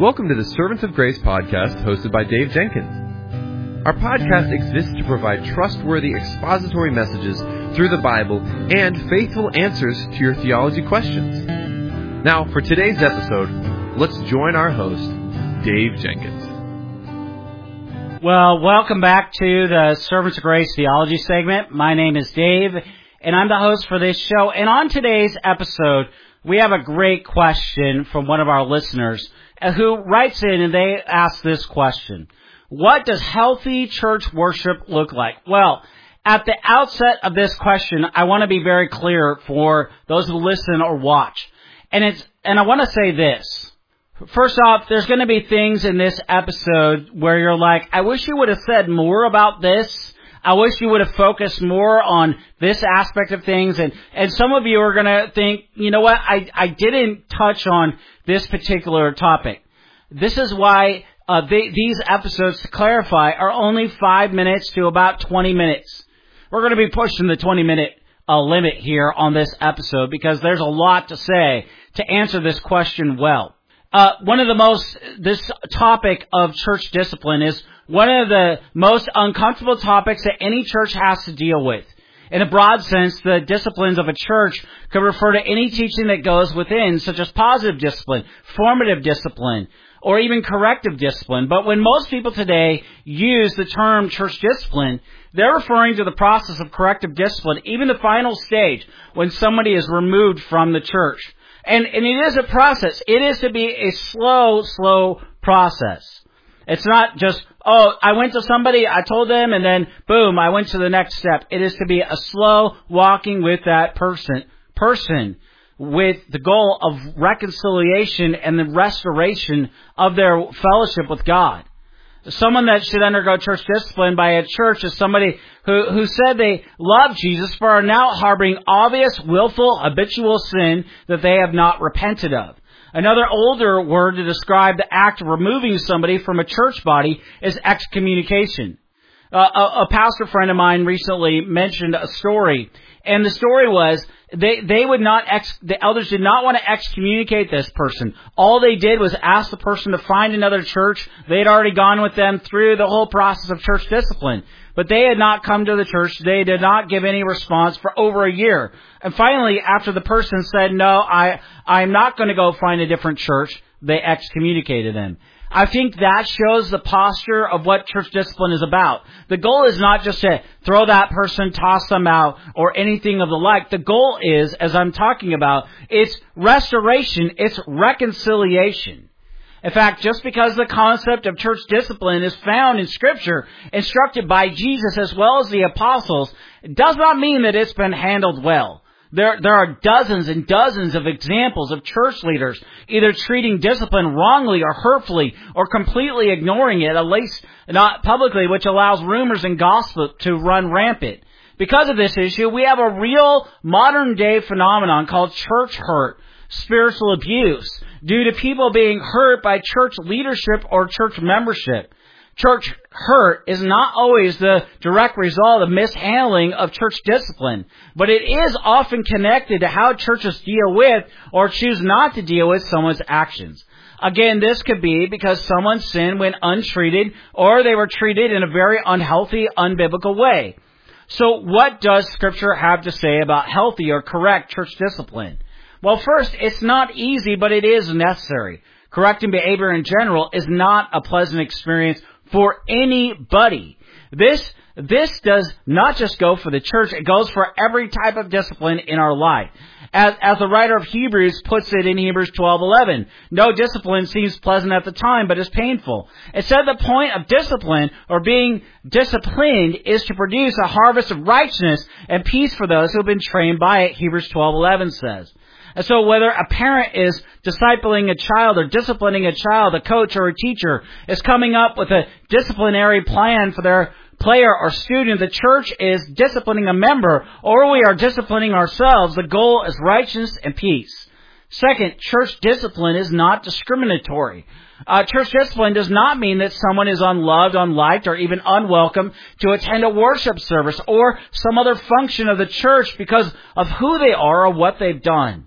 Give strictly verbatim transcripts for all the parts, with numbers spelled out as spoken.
Welcome to the Servants of Grace podcast hosted by Dave Jenkins. Our podcast exists to provide trustworthy expository messages through the Bible and faithful answers to your theology questions. Now, for today's episode, let's join our host, Dave Jenkins. Well, welcome back to the Servants of Grace theology segment. My name is Dave, and I'm the host for this show. And on today's episode, we have a great question from one of our listeners who writes in and they ask this question. What does healthy church worship look like? Well, at the outset of this question, I want to be very clear for those who listen or watch. And it's, and I want to say this. First off, there's going to be things in this episode where you're like, I wish you would have said more about this. I wish you would have focused more on this aspect of things. And, and some of you are going to think, you know what, I, I didn't touch on this particular topic. This is why uh, they, these episodes, to clarify, are only five minutes to about twenty minutes. We're going to be pushing the twenty-minute uh, limit here on this episode because there's a lot to say to answer this question well. Uh, one of the most, this topic of church discipline is one of the most uncomfortable topics that any church has to deal with. In a broad sense, the disciplines of a church could refer to any teaching that goes within, such as positive discipline, formative discipline, or even corrective discipline. But when most people today use the term church discipline, they're referring to the process of corrective discipline, even the final stage when somebody is removed from the church. And, and it is a process. It is to be a slow, slow process. It's not just, oh, I went to somebody, I told them, and then, boom, I went to the next step. It is to be a slow walking with that person, person with the goal of reconciliation and the restoration of their fellowship with God. Someone that should undergo church discipline by a church is somebody who, who said they love Jesus but are now harboring obvious, willful, habitual sin that they have not repented of. Another older word to describe the act of removing somebody from a church body is excommunication. Uh, a, a pastor friend of mine recently mentioned a story, and the story was they they would not ex, the elders did not want to excommunicate this person. All they did was ask the person to find another church. They had already gone with them through the whole process of church discipline, but they had not come to the church. They did not give any response for over a year. And finally, after the person said, no, I, I'm not going to go find a different church, they excommunicated them. I think that shows the posture of what church discipline is about. The goal is not just to throw that person, toss them out, or anything of the like. The goal is, as I'm talking about, it's restoration, it's reconciliation. In fact, just because the concept of church discipline is found in Scripture, instructed by Jesus as well as the apostles, it does not mean that it's been handled well. There, there are dozens and dozens of examples of church leaders either treating discipline wrongly or hurtfully or completely ignoring it, at least not publicly, which allows rumors and gossip to run rampant. Because of this issue, we have a real modern-day phenomenon called church hurt, spiritual abuse, due to people being hurt by church leadership or church membership. Church hurt is not always the direct result of mishandling of church discipline, but it is often connected to how churches deal with or choose not to deal with someone's actions. Again, this could be because someone sinned when untreated or they were treated in a very unhealthy, unbiblical way. So what does Scripture have to say about healthy or correct church discipline? Well, first, it's not easy, but it is necessary. Correcting behavior in general is not a pleasant experience for anybody. This, this does not just go for the church, it goes for every type of discipline in our life. As, as the writer of Hebrews puts it in Hebrews twelve eleven, no discipline seems pleasant at the time, but is painful. It said the point of discipline, or being disciplined, is to produce a harvest of righteousness and peace for those who have been trained by it, Hebrews twelve eleven says. And so whether a parent is discipling a child or disciplining a child, a coach or a teacher is coming up with a disciplinary plan for their player or student, the church is disciplining a member, or we are disciplining ourselves, the goal is righteousness and peace. Second, church discipline is not discriminatory. Uh, church discipline does not mean that someone is unloved, unliked, or even unwelcome to attend a worship service or some other function of the church because of who they are or what they've done.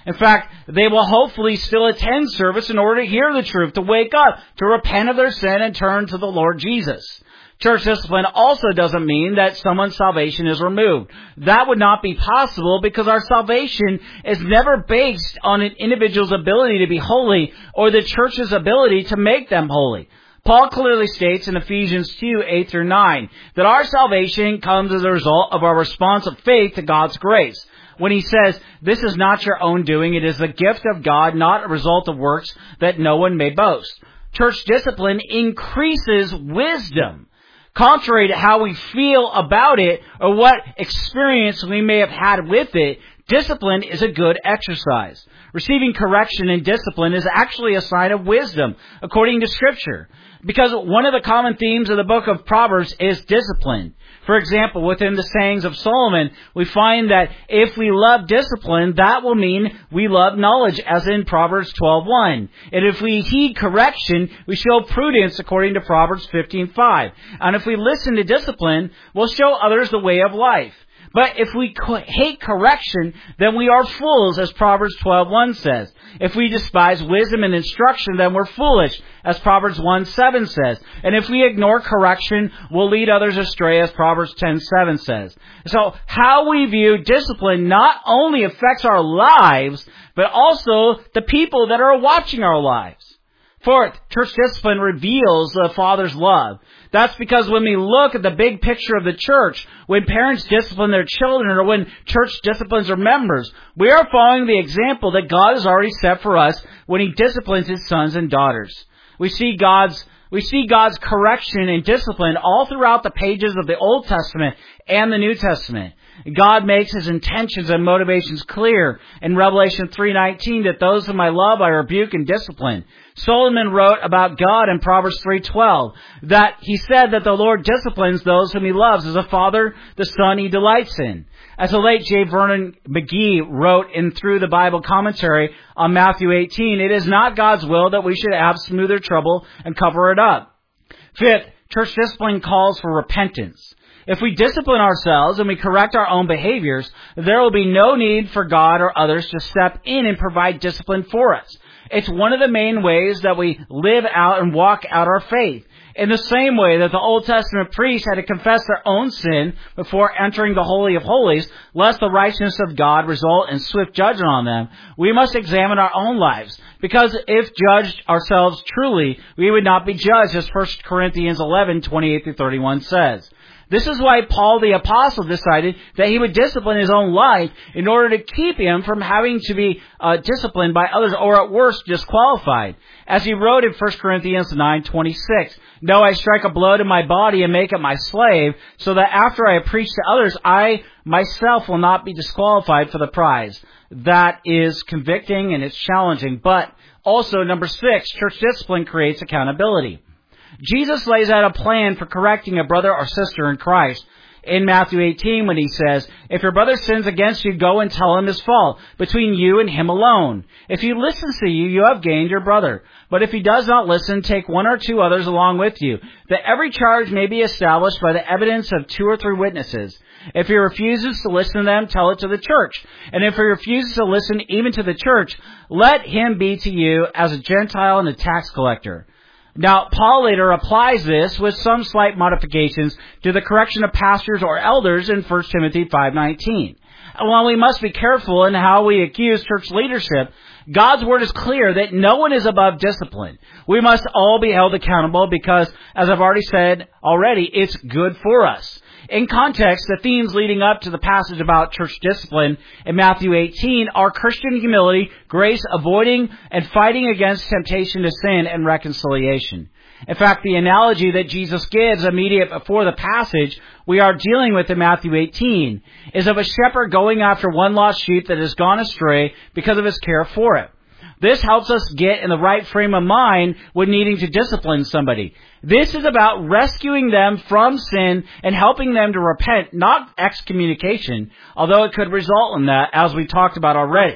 In fact, they will hopefully still attend service in order to hear the truth, to wake up, to repent of their sin and turn to the Lord Jesus. Church discipline also doesn't mean that someone's salvation is removed. That would not be possible because our salvation is never based on an individual's ability to be holy or the church's ability to make them holy. Paul clearly states in Ephesians two, eight through nine, that our salvation comes as a result of our response of faith to God's grace. When he says, this is not your own doing, it is the gift of God, not a result of works, that no one may boast. Church discipline increases wisdom. Contrary to how we feel about it or what experience we may have had with it, discipline is a good exercise. Receiving correction and discipline is actually a sign of wisdom, according to Scripture. Because one of the common themes of the book of Proverbs is discipline. For example, within the sayings of Solomon, we find that if we love discipline, that will mean we love knowledge, as in Proverbs twelve one. And if we heed correction, we show prudence, according to Proverbs fifteen five. And if we listen to discipline, we'll show others the way of life. But if we hate correction, then we are fools, as Proverbs twelve one says. If we despise wisdom and instruction, then we're foolish, as Proverbs one seven says. And if we ignore correction, we'll lead others astray, as Proverbs ten seven says. So how we view discipline not only affects our lives, but also the people that are watching our lives. Fourth, church discipline reveals the Father's love. That's because when we look at the big picture of the church, when parents discipline their children or when church disciplines their members, we are following the example that God has already set for us when He disciplines His sons and daughters. We see God's We see God's correction and discipline all throughout the pages of the Old Testament and the New Testament. God makes His intentions and motivations clear in Revelation three nineteen that those whom I love I rebuke and discipline. Solomon wrote about God in Proverbs three twelve that he said that the Lord disciplines those whom He loves as a father the son He delights in. As the late J. Vernon McGee wrote in Through the Bible Commentary on Matthew eighteen, it is not God's will that we should have smoother trouble and cover it up. Fifth, church discipline calls for repentance. If we discipline ourselves and we correct our own behaviors, there will be no need for God or others to step in and provide discipline for us. It's one of the main ways that we live out and walk out our faith. In the same way that the Old Testament priests had to confess their own sin before entering the Holy of Holies, lest the righteousness of God result in swift judgment on them, we must examine our own lives. Because if judged ourselves truly, we would not be judged, as First Corinthians eleven twenty-eight through thirty-one says. This is why Paul the Apostle decided that he would discipline his own life in order to keep him from having to be uh, disciplined by others, or at worst disqualified. As he wrote in First Corinthians nine twenty-six, "No, I strike a blow to my body and make it my slave, so that after I have preached to others, I myself will not be disqualified for the prize." That is convicting and it's challenging. But also, number six, church discipline creates accountability. Jesus lays out a plan for correcting a brother or sister in Christ. In Matthew eighteen, when He says, "If your brother sins against you, go and tell him his fault, between you and him alone. If he listens to you, you have gained your brother. But if he does not listen, take one or two others along with you, that every charge may be established by the evidence of two or three witnesses. If he refuses to listen to them, tell it to the church. And if he refuses to listen even to the church, let him be to you as a Gentile and a tax collector." Now, Paul later applies this with some slight modifications to the correction of pastors or elders in First Timothy five nineteen. And while we must be careful in how we accuse church leadership, God's Word is clear that no one is above discipline. We must all be held accountable because, as I've already said already, it's good for us. In context, the themes leading up to the passage about church discipline in Matthew eighteen are Christian humility, grace, avoiding and fighting against temptation to sin, and reconciliation. In fact, the analogy that Jesus gives immediate before the passage we are dealing with in Matthew eighteen is of a shepherd going after one lost sheep that has gone astray because of his care for it. This helps us get in the right frame of mind when needing to discipline somebody. This is about rescuing them from sin and helping them to repent, not excommunication, although it could result in that, as we talked about already.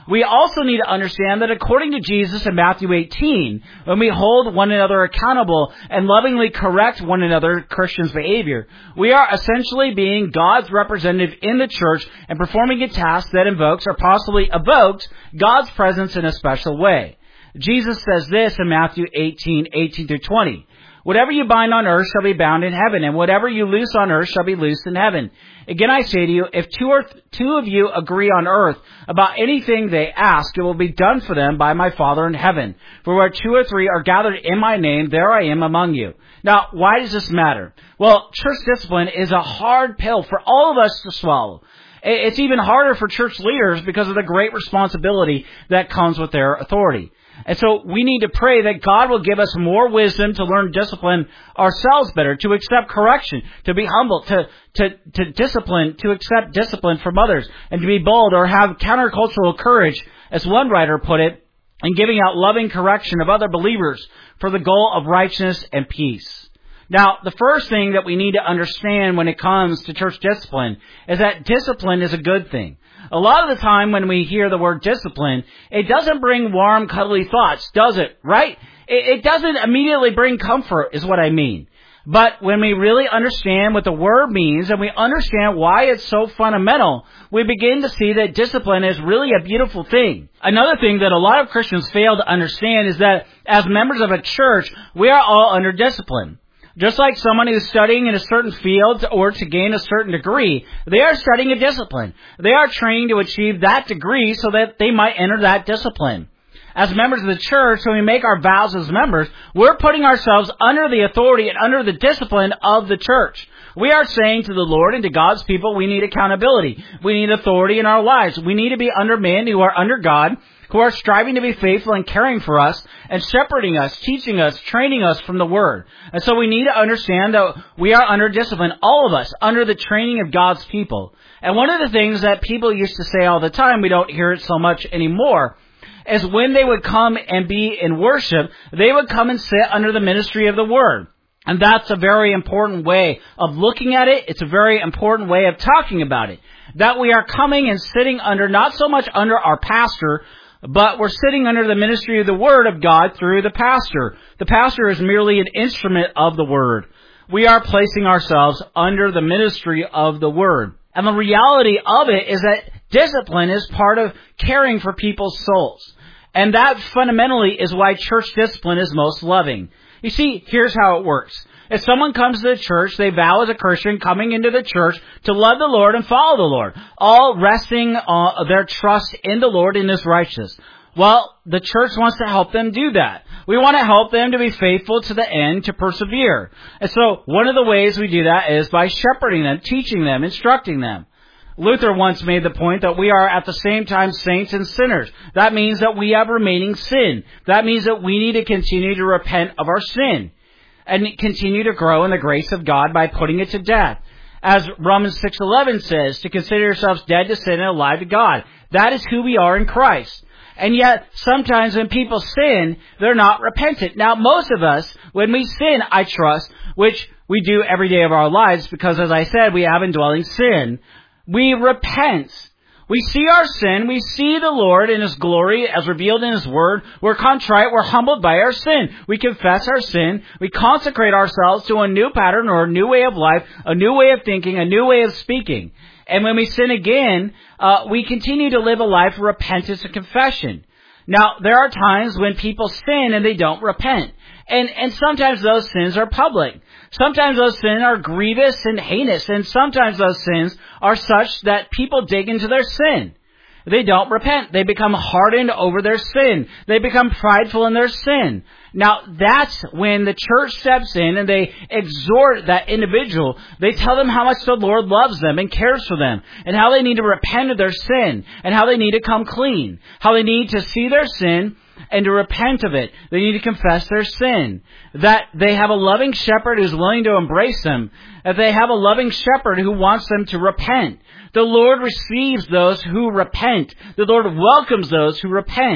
We also need to understand that according to Jesus in Matthew eighteen, when we hold one another accountable and lovingly correct one another Christians' behavior, we are essentially being God's representative in the church and performing a task that invokes or possibly evokes God's presence in a special way. Jesus says this in Matthew eighteen, eighteen through twenty. Whatever you bind on earth shall be bound in heaven, and whatever you loose on earth shall be loosed in heaven. Again, I say to you, if two or th- two of you agree on earth about anything they ask, it will be done for them by my Father in heaven. For where two or three are gathered in my name, there I am among you. Now, why does this matter? Well, church discipline is a hard pill for all of us to swallow. It's even harder for church leaders because of the great responsibility that comes with their authority. And so we need to pray that God will give us more wisdom to learn discipline ourselves better, to accept correction, to be humble, to, to, to discipline, to accept discipline from others, and to be bold or have countercultural courage, as one writer put it, in giving out loving correction of other believers for the goal of righteousness and peace. Now, the first thing that we need to understand when it comes to church discipline is that discipline is a good thing. A lot of the time when we hear the word discipline, it doesn't bring warm, cuddly thoughts, does it? Right? It, it doesn't immediately bring comfort, is what I mean. But when we really understand what the word means and we understand why it's so fundamental, we begin to see that discipline is really a beautiful thing. Another thing that a lot of Christians fail to understand is that as members of a church, we are all under discipline. Just like someone who's studying in a certain field or to gain a certain degree, they are studying a discipline. They are training to achieve that degree so that they might enter that discipline. As members of the church, when we make our vows as members, we're putting ourselves under the authority and under the discipline of the church. We are saying to the Lord and to God's people, we need accountability. We need authority in our lives. We need to be under men who are under God, who are striving to be faithful and caring for us and shepherding us, teaching us, training us from the Word. And so we need to understand that we are under discipline, all of us, under the training of God's people. And one of the things that people used to say all the time, we don't hear it so much anymore, is when they would come and be in worship, they would come and sit under the ministry of the Word. And that's a very important way of looking at it. It's a very important way of talking about it. That we are coming and sitting under, not so much under our pastor, but we're sitting under the ministry of the Word of God through the pastor. The pastor is merely an instrument of the Word. We are placing ourselves under the ministry of the Word. And the reality of it is that discipline is part of caring for people's souls. And that fundamentally is why church discipline is most loving. You see, here's how it works. If someone comes to the church, they vow as a Christian coming into the church to love the Lord and follow the Lord, all resting uh, their trust in the Lord and His righteousness. Well, the church wants to help them do that. We want to help them to be faithful to the end, to persevere. And so one of the ways we do that is by shepherding them, teaching them, instructing them. Luther once made the point that we are at the same time saints and sinners. That means that we have remaining sin. That means that we need to continue to repent of our sin and continue to grow in the grace of God by putting it to death. As Romans six eleven says, to consider yourselves dead to sin and alive to God. That is who we are in Christ. And yet, sometimes when people sin, they're not repentant. Now, most of us, when we sin, I trust, which we do every day of our lives, because as I said, we have indwelling sin, we repent. We see our sin. We see the Lord in His glory as revealed in His Word. We're contrite. We're humbled by our sin. We confess our sin. We consecrate ourselves to a new pattern or a new way of life, a new way of thinking, a new way of speaking. And when we sin again, uh, we continue to live a life of repentance and confession. Now, there are times when people sin and they don't repent. And, and sometimes those sins are public. Sometimes those sins are grievous and heinous. And sometimes those sins are such that people dig into their sin. They don't repent. They become hardened over their sin. They become prideful in their sin. Now, that's when the church steps in and they exhort that individual. They tell them how much the Lord loves them and cares for them, and how they need to repent of their sin, and how they need to come clean, how they need to see their sin and to repent of it. They need to confess their sin. That they have a loving shepherd who's willing to embrace them. That they have a loving shepherd who wants them to repent. The Lord receives those who repent. The Lord welcomes those who repent.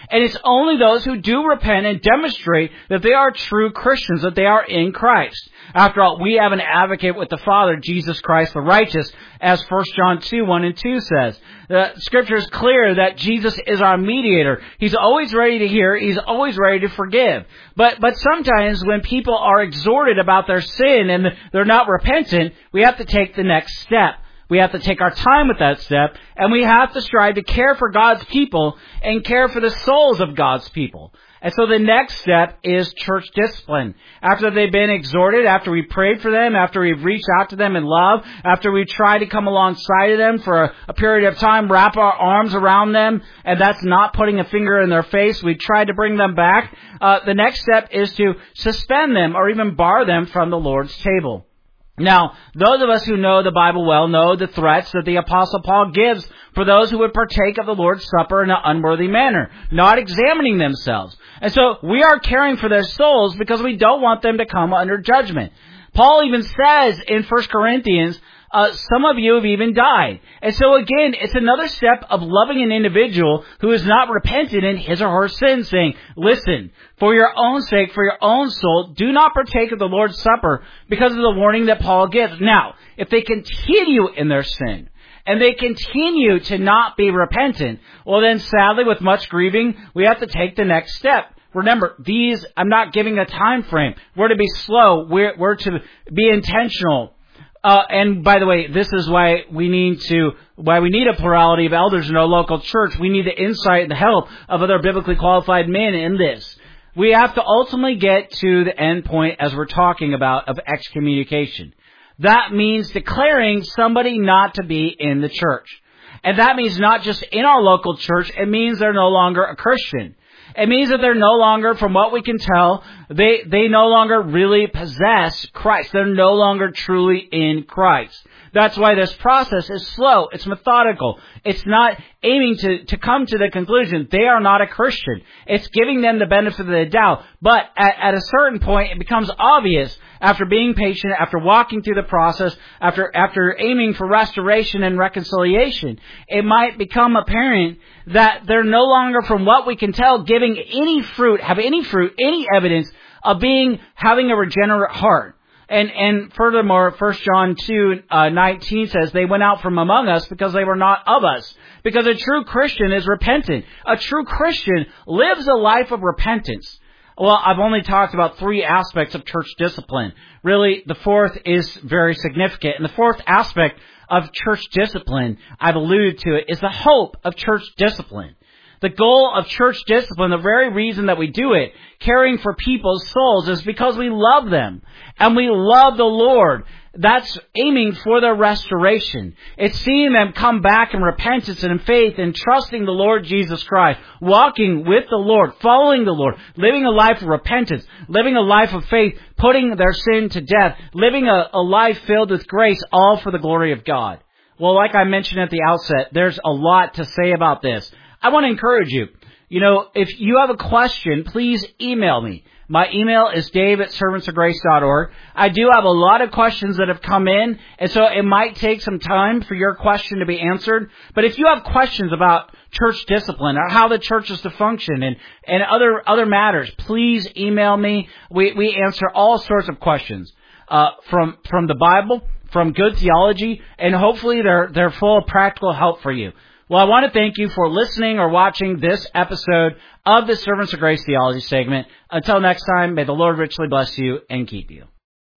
And it's only those who do repent and demonstrate that they are true Christians, that they are in Christ. After all, we have an advocate with the Father, Jesus Christ the righteous, as First John two, one and two says. The Scripture is clear that Jesus is our mediator. He's always ready to hear. He's always ready to forgive. But, but sometimes when people are exhorted about their sin and they're not repentant, we have to take the next step. We have to take our time with that step, and we have to strive to care for God's people and care for the souls of God's people. And so the next step is church discipline. After they've been exhorted, after we prayed for them, after we've reached out to them in love, after we try to come alongside of them for a, a period of time, wrap our arms around them, and that's not putting a finger in their face, we try to bring them back. Uh, the next step is to suspend them or even bar them from the Lord's table. Now, those of us who know the Bible well know the threats that the Apostle Paul gives for those who would partake of the Lord's Supper in an unworthy manner, not examining themselves. And so we are caring for their souls because we don't want them to come under judgment. Paul even says in First Corinthians, uh, some of you have even died. And so again, it's another step of loving an individual who is not repentant in his or her sin, saying, listen, for your own sake, for your own soul, do not partake of the Lord's Supper because of the warning that Paul gives. Now, if they continue in their sin, and they continue to not be repentant, well then sadly, with much grieving, we have to take the next step. Remember, these, I'm not giving a time frame. We're to be slow. We're, we're to be intentional. Uh, and by the way, this is why we need to, why we need a plurality of elders in our local church. We need the insight and the help of other biblically qualified men in this. We have to ultimately get to the end point, as we're talking about, of excommunication. That means declaring somebody not to be in the church. And that means not just in our local church, it means they're no longer a Christian. It means that they're no longer, from what we can tell, they, they no longer really possess Christ. They're no longer truly in Christ. That's why this process is slow. It's methodical. It's not aiming to, to come to the conclusion they are not a Christian. It's giving them the benefit of the doubt. But at, at a certain point, it becomes obvious after being patient, after walking through the process, after, after aiming for restoration and reconciliation, it might become apparent that they're no longer, from what we can tell, giving any fruit, have any fruit, any evidence of being, having a regenerate heart. And, and furthermore, First John two, uh, nineteen says, they went out from among us because they were not of us. Because a true Christian is repentant. A true Christian lives a life of repentance. Well, I've only talked about three aspects of church discipline. Really, the fourth is very significant. And the fourth aspect of church discipline, I've alluded to it, is the hope of church discipline. The goal of church discipline, the very reason that we do it, caring for people's souls, is because we love them. And we love the Lord. That's aiming for their restoration. It's seeing them come back in repentance and in faith and trusting the Lord Jesus Christ, walking with the Lord, following the Lord, living a life of repentance, living a life of faith, putting their sin to death, living a, a life filled with grace, all for the glory of God. Well, like I mentioned at the outset, there's a lot to say about this. I want to encourage you. You know, if you have a question, please email me. My email is dave at servants of grace dot org. I do have a lot of questions that have come in, and so it might take some time for your question to be answered. But if you have questions about church discipline or how the church is to function and, and other other matters, please email me. We, we answer all sorts of questions uh, from from the Bible, from good theology, and hopefully they're they're full of practical help for you. Well, I want to thank you for listening or watching this episode of the Servants of Grace Theology segment. Until next time, may the Lord richly bless you and keep you.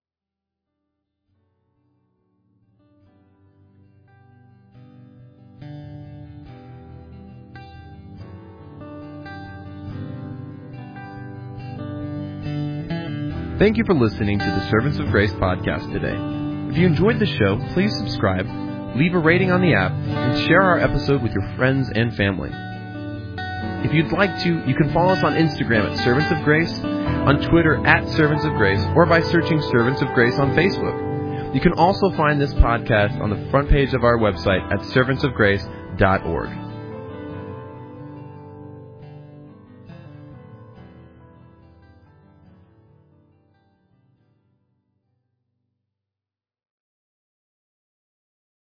Thank you for listening to the Servants of Grace podcast today. If you enjoyed the show, please subscribe, leave a rating on the app, and share our episode with your friends and family. If you'd like to, you can follow us on Instagram at Servants of Grace, on Twitter at Servants of Grace, or by searching Servants of Grace on Facebook. You can also find this podcast on the front page of our website at servants of grace dot org.